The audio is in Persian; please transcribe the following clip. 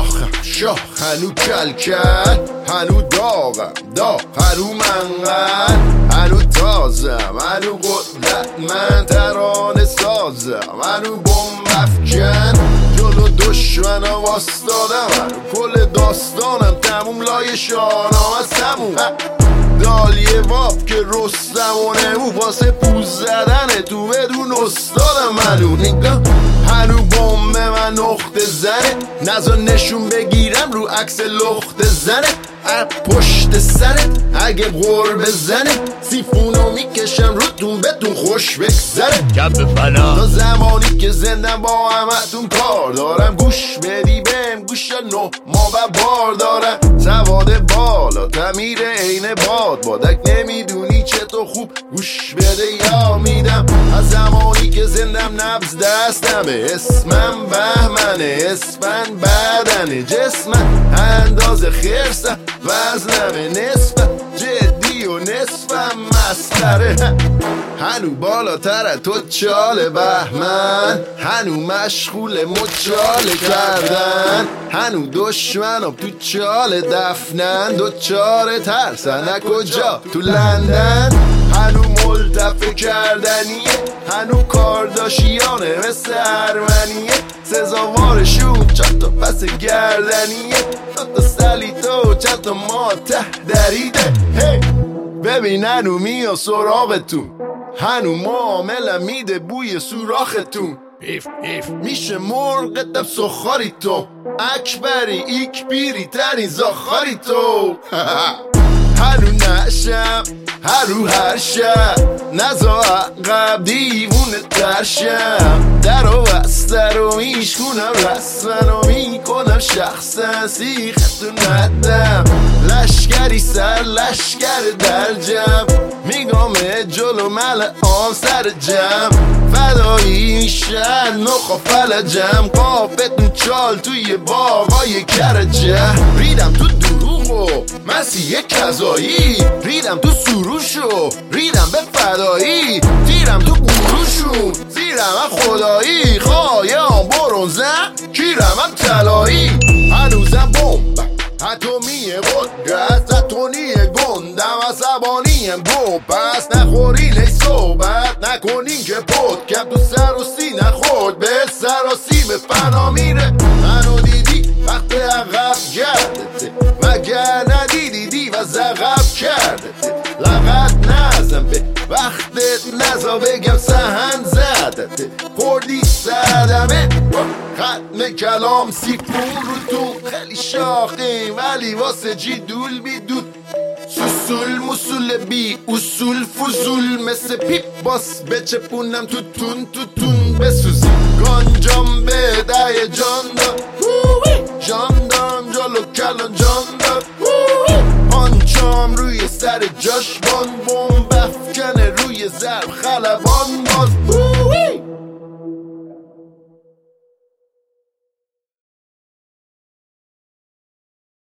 شاخ هنو کلکل، هنو داغم هنو منقل، هنو تازم هنو قدرت من ترانه سازم، هنو بوم افکن جلو دشمنم واستادم، هنو کل داستانم تموم لای شانم از تموم دالیه واب که رستمونه او واسه پوز زدن تو بدون استادم. منو نگاه هنو بوم من نقطه زنه، نزا نشون بگیرم رو عکس لخت زنه پشت سرت اگه غور بزنه، سیفونو میکشم روتون بهتون خوش بگذره. کف فنا تا زمانی که زندم با همتون کار دارم، گوش بدی بهم گوش نو ما و بار دارم. سواد بالا تمیر عین بادک نمیدونی چه تو خوب گوش بده یا میدم. از زمانی که زندم نبض دستمه، اسمم بهمنه اسمن بدنه جسمم انداز خرسم وزنمه نصف جدی و نصفم مسخره. هنو بالاتر تو چاله بهمن، هنو مشغول مچاله کردن، هنو دشمنم تو چاله دفنن، دوچاره ترسن کجا تو لندن. هنو ملتفه کردنیه، هنو کارداشیانه مثل ارمنیه، سزاوارشون چند تا پس گردنیه، تا سلیتا و چند تا ما ته دریده. هی ببین هنو میاد سراغتون، هنو معاملم میده بوی سوراختون. میشه مرغتم سخاری تو، اکبری ایک بیری ترین زاخاری تو. هنو نشم هرو هر شب، نزا عقب دیوونه ترشم، در و بستر و میشکنم رسمن و میکنم شخصا سیختو ندم. لشکری سر لشکر در جمع، میگم جلو مل آن سر جمع، فدایی میشن نخوا فلجم، قافتون چال توی باغای کرجم. ریدم تو دروغو مسیح کذایی، ریدم تو سروشو ریدم به فدایی، تیرم تو گروشون زیرم خدایی، خوایم برونزم کیرم طلایی. هنوزم بمب اتمی قدرت اتونی گندم، عصبانیم گو پس نخورین ای صحبت نکنین که پدکم تو سر و سینه خود به سر و سیم فنا میره. منو دیدی وقت عقب گردته، مگر ندیدی و زغب کردته، لغت نزم به وقتت نزا بگم سهن زدته، خوردی صدمه ختم کلام سیفون رو تو خیلی شاخیم ولی واسه جی دول بیدود، سوسول مسول بی اصول فضول، مثل پیپ باس بچپونم تو تون بسوزی. گانجام به دای جان دار جان دارم جلو کلان جان دار، پانچام روی سر جاش بان بوم بفکنه روی ضرب